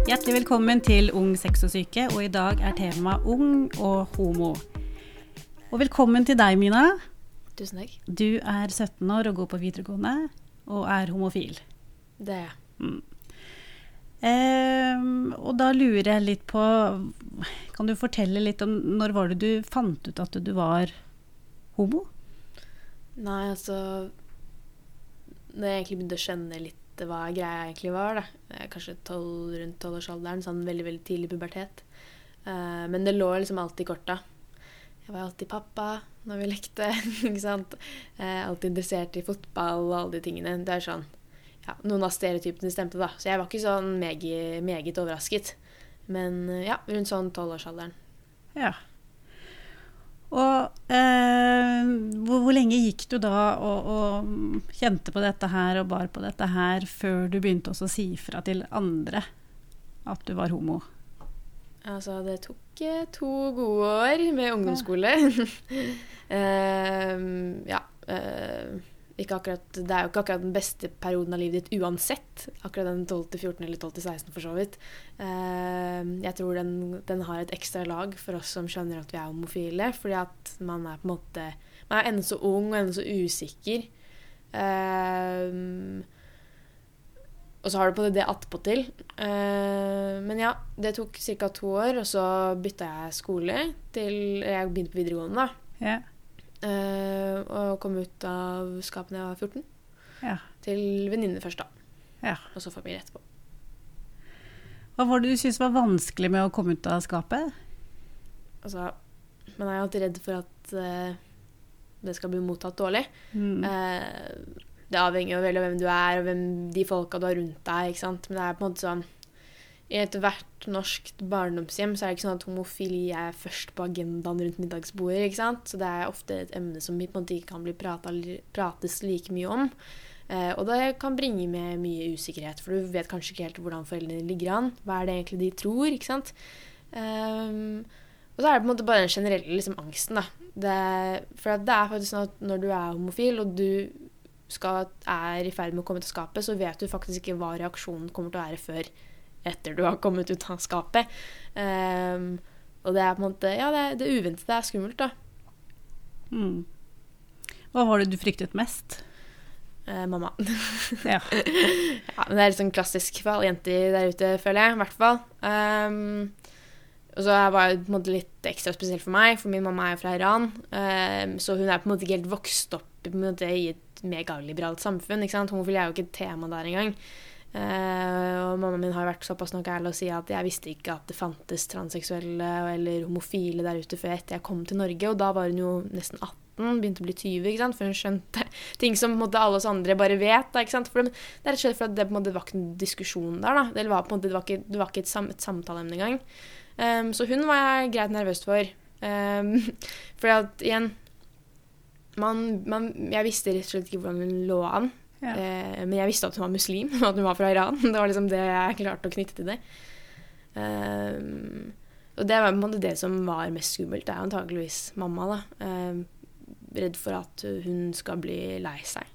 Hjertelig velkommen til Ung Sex og Syke, og i dag tema ung og homo. Og velkommen til deg, Mina. Tusen takk. Du 17 år og går på videregående, og homofil. Det jeg. Og da lurer jeg litt på, kan du fortelle litt om når var det du fant ut at du var homo? Nei, altså, når jeg egentlig begynte å skjønne litt hva greia egentlig var, da. Kanskje rundt 12-årsalderen, sånn veldig, veldig tidlig pubertet. Men det lå liksom alltid i korta. Jeg var alltid pappa når vi lekte, ikke sant? Alltid interessert i fotball og alle de tingene. Det sånn, ja, noen av stereotypene stemte da. Så jeg var ikke sånn meget overrasket. Men ja, rundt sånn 12-årsalderen. Ja. Og hvor lenge gikk du da og kjente på dette her og bar på dette her før du begynte også å si fra til andre at du var homo? Altså, det tok 2 gode år med ungdomsskole. Ikke akkurat, det jo ikke akkurat den beste perioden av livet ditt uansett. Akkurat den 12-14 eller 12-16 for så vidt. Jeg tror den har et ekstra lag for oss som skjønner at vi homofile, fordi at man på en måte, man enda så ung og enda så usikker. Og så har du på det attpåtil. Men ja, det tok ca. 2 år, og så bytta jeg skole til, jeg begynte på videregående da. Ja. Og kom ut av skapet da jeg var 14. Ja. Til venninner først da. Ja. Og så familie etterpå. Hva var det du synes var vanskelig med å komme ut av skapet? Altså, man jo alltid redd for at det skal bli mottatt dårlig. Det avhenger jo veldig av hvem du og hvem de folka du har rundt deg, ikke sant? Men det på en måte sånn, i hvert norsk barndomshjem så det ikke sånn at homofili først på agendaen rundt middagsbordet, ikke sant? Så det ofte et emne som på en måte ikke kan bli prates like mye om. Og det kan bringe med mye usikkerhet, for du vet kanskje ikke helt hvordan foreldrene ligger an. Hva det egentlig de tror, ikke sant? Og så det på en måte bare den generelle liksom, angsten, da. For det faktisk sånn at når du homofil, og du i ferd med å komme til skapet, så vet du faktisk ikke hva reaksjonen kommer til å være før etter du har kommet ut av skapet. Og det på en måte, ja, det uventede skummelt, da. Hva var det du fryktet mest? Mamma. Ja. Ja, men det litt sånn klassisk for alle jenter der ute, føler jeg, i hvert fall. Og så var det på en måte litt ekstra spesielt for meg, for min mamma jo fra Iran, så hun på en måte ikke helt vokst opp på en måte, i et megaliberalt samfunn, ikke sant? Homofili jo ikke et tema der engang. Og mamma min har vært såpass nok ærlig å si at jeg visste ikke at det fantes transseksuelle eller homofile der ute før etter jeg kom til Norge, og da var hun jo nesten 18, begynte å bli 20, ikke sant? For hun skjønte ting som på en måte, alle oss andre bare vet, da, ikke sant? For det rett og slett for at det på en måte var ikke en diskusjon der, da. Det var på en måte, det var ikke et samtaleemne engang. Så hun var jeg greit nervøst for. For at igjen, jeg visste rett og slett ikke hvordan hun lå an. Ja. Men jeg visste at hun var muslim, at hun var fra Iran. Det var liksom det jeg klarte å knytte til det. Og det var på en måte det som var mest skummelt. Det antageligvis mamma, da. Redd for at hun skal bli lei seg.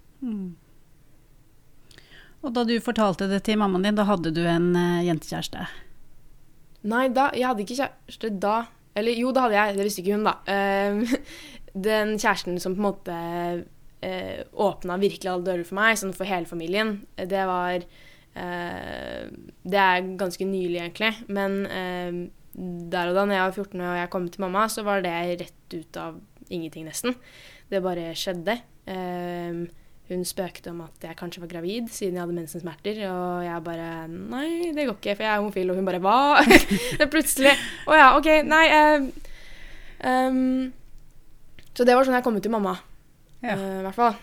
Og da du fortalte det til mammaen din, da hadde du en jentekjæreste? Nei, jeg hadde ikke kjæreste da. Eller jo, da hadde jeg, det visste ikke hun da. Den kjæresten som på en måte åpnet virkelig alle dører for meg, sånn for hele familien, det var det ganske nylig egentlig, men der og da når jeg var 14 og jeg kom til mamma, så var det rett ut av ingenting nesten. Det bare skjedde. Hun spøkte om at jeg kanskje var gravid siden jeg hadde mensensmerter, og jeg bare, nei, det går ikke, for jeg homofil, og hun bare, hva? Det plutselig, ja, ok, nei, så det var sånn jeg kom ut til mamma. Ja. I hvert fall.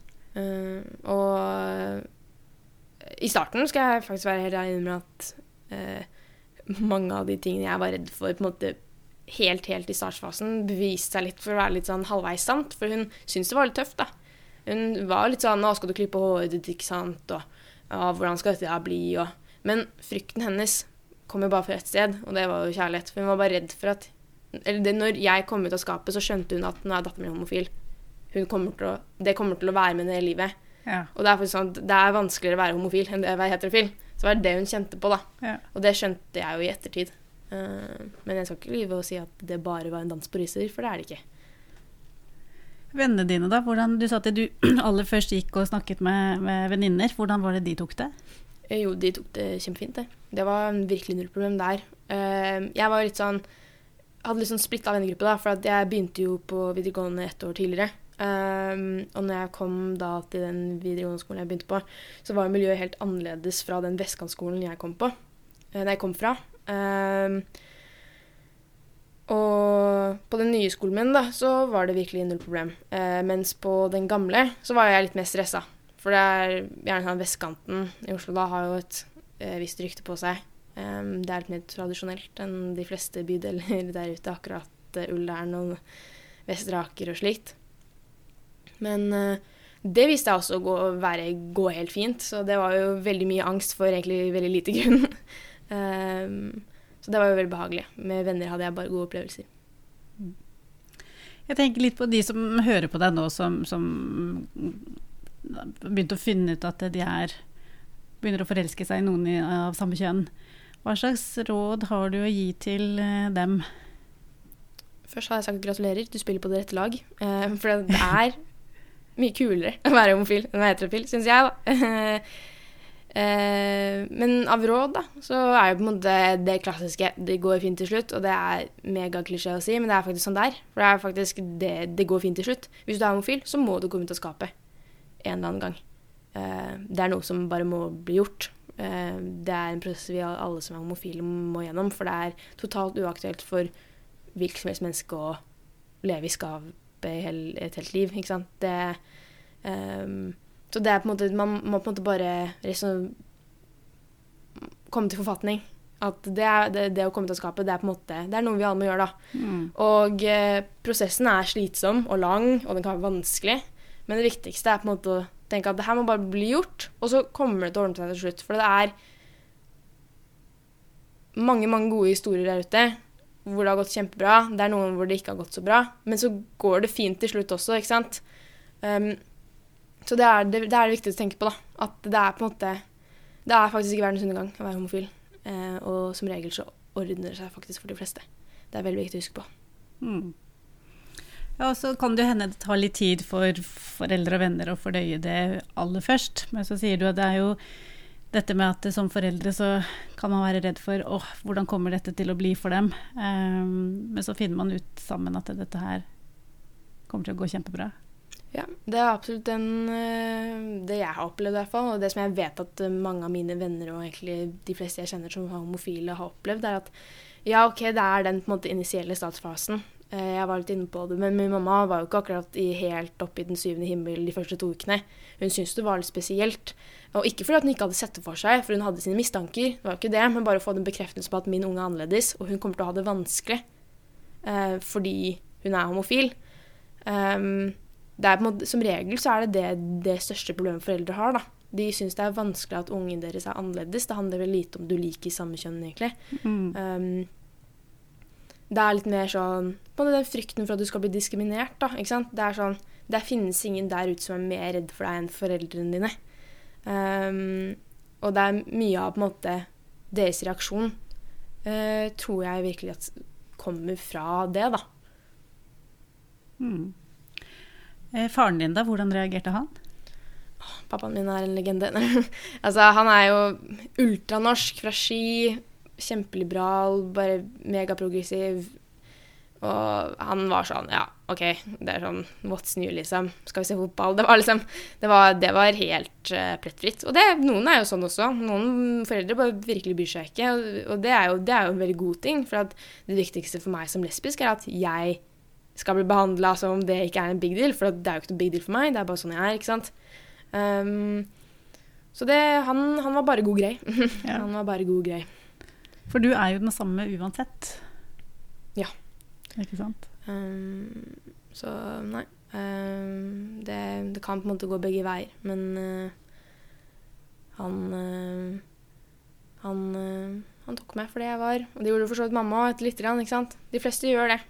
Og i starten skal jeg faktisk være helt ærlig med at mange av de tingene jeg var redd for på en måte helt i startfasen beviste seg litt for å være litt sånn halvveis sant, for hun syntes det var litt tøft da. Hun var litt sånn, nå skal du klippe håret ditt, ikke sant, og hvordan skal dette bli, men frykten hennes kom jo bare fra et sted, og det var jo kjærlighet, for hun var bare redd for at, når jeg kom ut av skapet, så skjønte hun at nå datteren min homofil. Det kommer til å være med det livet. Ja. Og det faktisk sånn, det vanskeligere å være homofil enn det å være heterofil. Så var det hun kjente på, da. Ja. Og det skjønte jeg jo i ettertid. Men jeg skal ikke lyve og si at det bare var en dans på ryser, for det er det ikke. Vennene dine da, hvordan, du sa at du aller først gikk og snakket med venninner, hvordan var det de tok det? Jo, de tok det kjempefint, det. Det var virkelig null problem der. Jeg var litt sånn, hadde litt sånn splittet vennegruppe da, for at jeg begynte jo på videregående 1 år tidligere. Og når jeg kom da til den videregående skolen jeg begynte på, så var miljøet helt annerledes fra den vestkantskolen jeg kom på, der jeg kom fra. Og på den nye skolen min da, så var det virkelig null problem. Mens på den gamle, så var jeg litt mer stresset. For det er gjerne sånn vestkanten i Oslo da har jo et visst rykte på seg. Det er litt mer tradisjonelt enn de fleste bydeler der ute, akkurat Ullern og Vestre Aker og slikt. Men det viste jeg også gå helt fint, så det var jo veldig mye angst for egentlig veldig lite grunn. Så det var jo veldig behagelig. Med venner hadde jeg bare gode opplevelser. Jeg tenker litt på de som hører på deg nå, som begynte å finne ut at de begynner å forelske seg i noen av samme kjønn. Hva slags råd har du å gi til dem? Først har jeg sagt gratulerer, du spiller på det rette lag. For det er mye kulere å være homofil enn å være heterofil, synes jeg da. Men av råd da, så er jo på en måte det klassiske, det går fint til slutt, og det er mega klisjé å si, men det er faktisk sånn der. For det er faktisk det går fint til slutt. Hvis du er homofil, så må du komme ut av skapet en eller annen gang. Det er noe som bare må bli gjort. Det er en prosess vi alle som er homofile må gjennom, for det er totalt uaktuelt for hvilket som helst menneske å leve i skapet et helt liv, ikke sant? Så det er på en måte, man må på en måte bare komme til forfatning. At det å komme til å skape, det er på en måte, det er noe vi alle må gjøre da. Og prosessen er slitsom og lang, og den kan være vanskelig. Men det viktigste er på en måte å tenke at det her må bare bli gjort, og så kommer det til å ordne seg til slutt. For det er mange, mange gode historier der ute, hvor det har gått kjempebra. Det er noen hvor det ikke har gått så bra. Men så går det fint til slutt også, ikke sant? Så det er det viktigste å tenke på da. At det er på en måte, det er faktisk ikke verdens undergang å være homofil. Og som regel så ordner det seg faktisk for de fleste. Det er veldig viktig å huske på. Ja, så kan det hende det tar litt tid for foreldre og venner å fordøye det aller først. Men så sier du at det er jo dette med at som foreldre så kan man være redd for hvordan kommer dette til å bli for dem. Men så finner man ut sammen at dette her kommer til å gå kjempebra. Ja, det er absolutt det jeg har opplevd i hvert fall, og det som jeg vet at mange av mine venner og egentlig de fleste jeg kjenner som er homofile har opplevd, er at ja, ok, det er den på en måte initielle startfasen. Jeg var litt inne på det, men min mamma var jo ikke akkurat helt oppe i den 7. himmel de første 2 ukene. Hun syntes det var litt spesielt, og ikke fordi at hun ikke hadde sett det for seg, for hun hadde sine mistanker, det var jo ikke det, men bare å få den bekreftelse på at min unge er annerledes, og hun kommer til å ha det vanskelig, fordi hun er homofil. Det er på en måte, som regel så er det største problemet foreldre har da. De synes det er vanskelig at ungen deres er annerledes. Det handler vel lite om du liker samme kjønn egentlig. Det er litt mer sånn, på den frykten for at du skal bli diskriminert da, ikke sant? Det er sånn, det finnes ingen der ute som er mer redd for deg enn foreldrene dine. Og det er mye av på en måte deres reaksjon, tror jeg virkelig at kommer fra det da. Faren din da, hvordan reagerte han? Pappaen min er en legende. Altså, han er jo ultranorsk fra Ski, kjempeliberal, bare megaprogressiv. Og han var sånn, ja, ok, det er sånn, what's new liksom, skal vi se fotball? Det var liksom, det var helt plettfritt. Og noen er jo sånn også. Noen foreldre bare virkelig bryr seg ikke, og det er jo en veldig god ting, for at det viktigste for meg som lesbisk er at jeg skal bli behandlet som om det ikke er en big deal, for det er jo ikke noe big deal for meg, det er bare sånn jeg er, ikke sant? Så han var bare god grei. Ja. Han var bare god grei. For du er jo den samme uansett. Ja. Ikke sant? Så nei. Det kan på en måte gå begge veier, men han tok meg for det jeg var, og det gjorde for så vidt mamma etter litt grann, ikke sant? De fleste gjør det.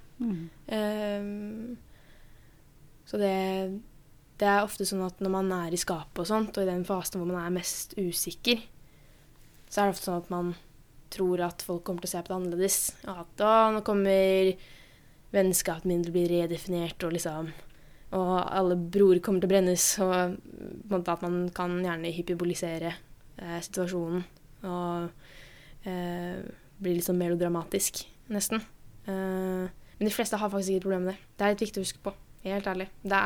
Så det er ofte sånn at når man er i skapet og sånt, og i den fasen hvor man er mest usikker, så det ofte sånn at man tror at folk kommer til å se på det annerledes. At nå kommer vennskapet min til å bli redefinert, og alle broer kommer til å brennes, og på en måte at man kan gjerne hyperbolisere situasjonen, og bli litt sånn melodramatisk, nesten. Men de fleste har faktisk ikke et problem med det. Det er litt viktig å huske på, helt ærlig. Det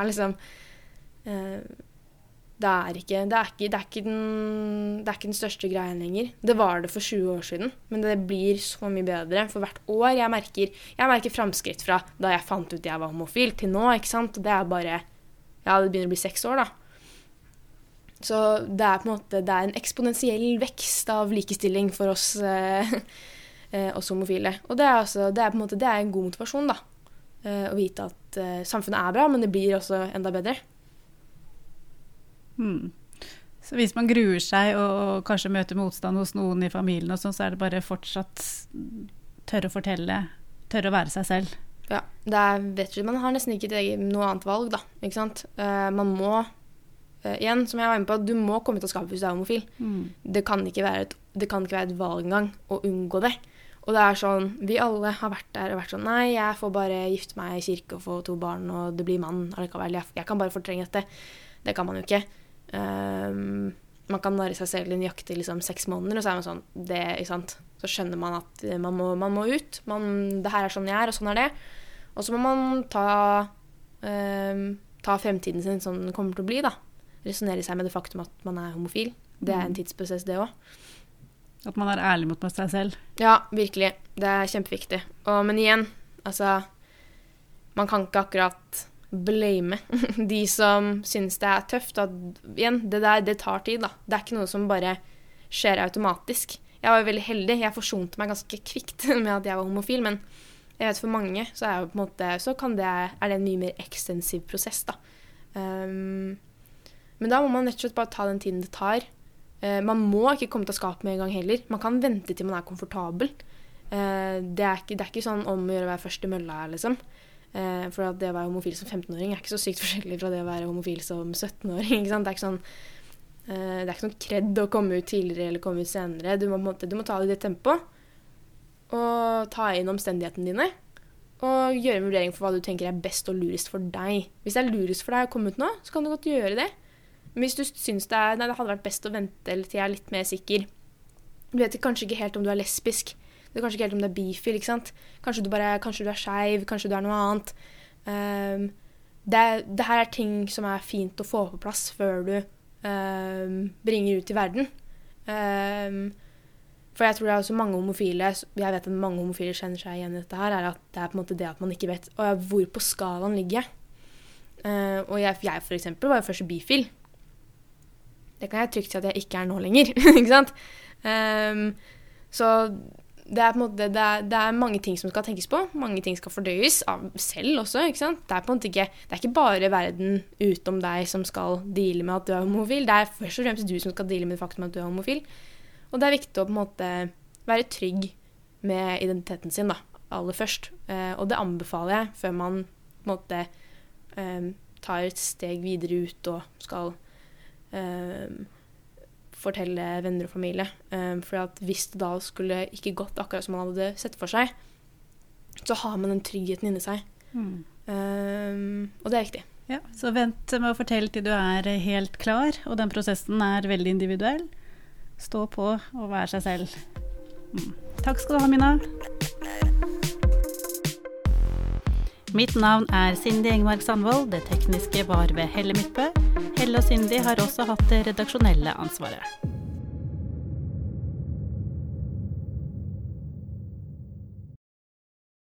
er ikke den største greien lenger. Det var det for 20 år siden, men det blir så mye bedre for hvert år. Jeg merker fremskritt fra da jeg fant ut jeg var homofil til nå, ikke sant? Og det er bare, det begynner å bli 6 år da. Så det er på en måte, det er en eksponentiell vekst av likestilling for oss, oss homofile. Og det er på en måte, det er en god motivasjon da. Å vite at samfunnet er bra, men det blir også enda bedre. Så hvis man gruer seg og kanskje møter motstand hos noen i familien og sånn, så er det bare fortsatt tørre å fortelle, tørre å være seg selv. Ja, man har nesten ikke noe annet valg da, ikke sant? Man må, igjen, som jeg var inne på, du må komme til å skape hvis du er homofil. Det kan ikke være et valg engang å unngå det. Og det er sånn, vi alle har vært der og vært sånn, nei, jeg får bare gifte meg i kirke og få 2 barn, og det blir mann allikevel. Jeg kan bare fortrenge dette. Det kan man jo ikke. Man kan narre seg selv i nøyaktig 6 måneder, og så er man sånn, det, ikke sant? Så skjønner man at man må ut. Det her er sånn jeg er, og sånn er det. Og så må man ta fremtiden sin sånn den kommer til å bli, da. Resonere seg med det faktum at man er homofil. Det er en tidsprosess, det også. At man er ærlig mot seg selv. Ja, virkelig. Det er kjempeviktig. Men igjen, man kan ikke akkurat blame de som synes det er tøft. Igjen, det tar tid da. Det er ikke noe som bare skjer automatisk. Jeg var veldig heldig. Jeg forsonte meg ganske kvikt med at jeg var homofil, men jeg vet for mange så er jo på en måte, er det en mye mer ekstensiv prosess da. Men da må man rett og slett bare ta den tiden det tar. Man må ikke komme til å skape med en gang heller. Man kan vente til man er komfortabel. Det er ikke sånn om å gjøre å være først i mølla, liksom. For at det å være homofil som 15-åring er ikke så sykt forskjellig fra det å være homofil som 17-åring, ikke sant? Det er ikke sånn kredd å komme ut tidligere eller komme ut senere. Du må ta det i det tempo, og ta inn omstendighetene dine, og gjøre en vurdering for hva du tenker er best og lurest for deg. Hvis det er lurest for deg å komme ut nå, så kan du godt gjøre det. Men hvis du synes det hadde vært best å vente til jeg er litt mer sikker. Du vet kanskje ikke helt om du er lesbisk. Du vet kanskje ikke helt om du er bifil, ikke sant? Kanskje du er skeiv, kanskje du er noe annet. Det her er ting som er fint å få på plass før du bringer ut i verden. For jeg tror det er også mange homofile, jeg vet at mange homofile kjenner seg igjen i dette her, er at det er på en måte det at man ikke vet hvor på skalaen ligger jeg. Og jeg for eksempel var jo først bifil. Det kan jeg trygt si at jeg ikke er nå lenger, ikke sant? Så det er på en måte, det er mange ting som skal tenkes på, mange ting skal fordøyes av selv også, ikke sant? Det er på en måte det er ikke bare verden utom deg som skal deale med at du er homofil, det er først og fremst du som skal deale med det faktum at du er homofil. Og det er viktig å på en måte være trygg med identiteten sin da, aller først. Og det anbefaler jeg før man på en måte tar et steg videre ut og skal fortelle venner og familie. For at hvis det da skulle ikke gått akkurat som man hadde sett for seg, så har man den tryggheten inni seg. Og det er viktig. Ja, så vent med å fortelle til du er helt klar, og den prosessen er veldig individuell. Stå på og være seg selv. Takk skal du ha, Mina. Mitt navn er Cindy Engmark Sandvold. Det tekniske var ved Helle Midtbø. Helle og Cindy har også hatt det redaksjonelle ansvaret.